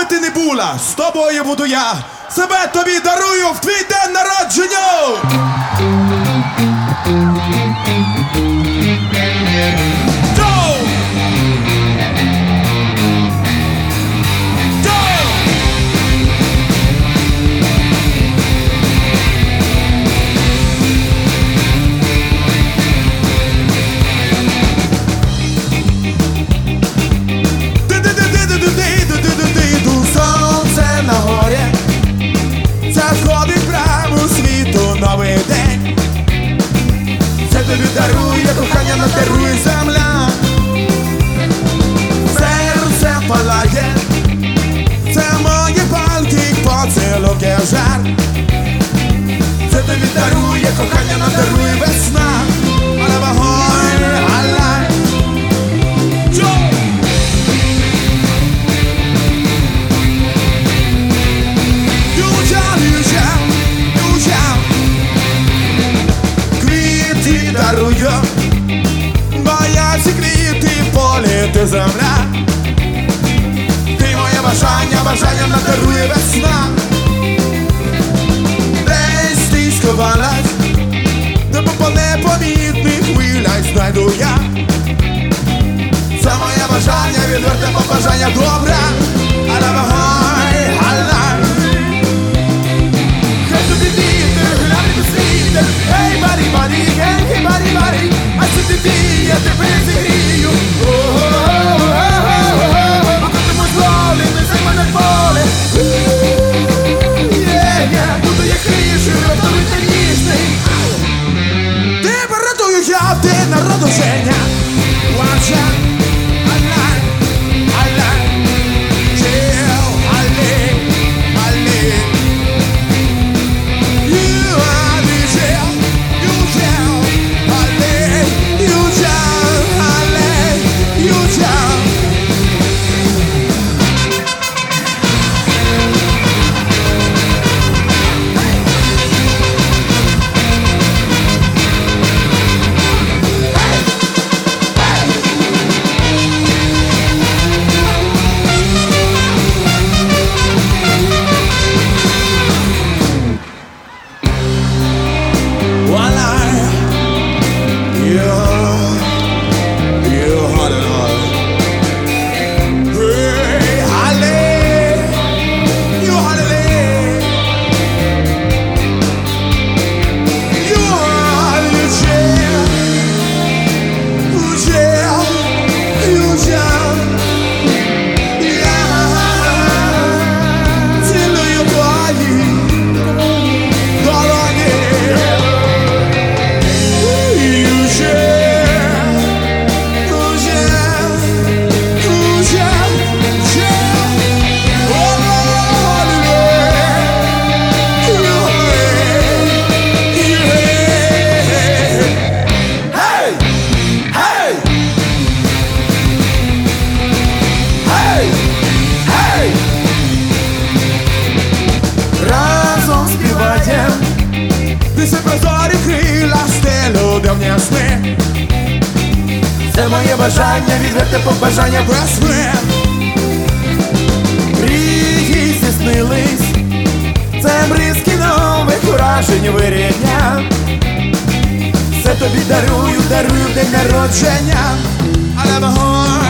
ти не була, з тобою буду я. Себе тобі дарую в твій день народження. Сонце на горі, це входить прямо у світу новий день. Це тобі дарує, кохання нам дарує земля. Серце палає, це мої палки, поцілунки жар. Це тобі дарує, кохання нам дарує весна. Але вогонь, алай. Квіти дарую, бо я ці квіти полі, ти земля. Ти моє бажання, бажання нам дарує весна. Десь ти сховалась, де по непомітних хвилях знайду я. Це моє бажання, відверте побажання добре, але вогонь, алай. Хай тобі вітер, глянь світер, ей, барі, барі, гей, барі, барі, а що ти віє, тебе зігрію. Покотимо злові, не зай мене поле. Буду як ріжу, готовий та ніжний. Тебе радую я в день народження. Watcha, алай, алай, чел, алей, алей. You are the gel, you gel, alay, you gel, alay, you gel. Це моє бажання, відверте побажання без мене. Мрії здійснились, це бризки нових уражень вирідня. Це тобі дарую, дарую в день народження. Але вогонь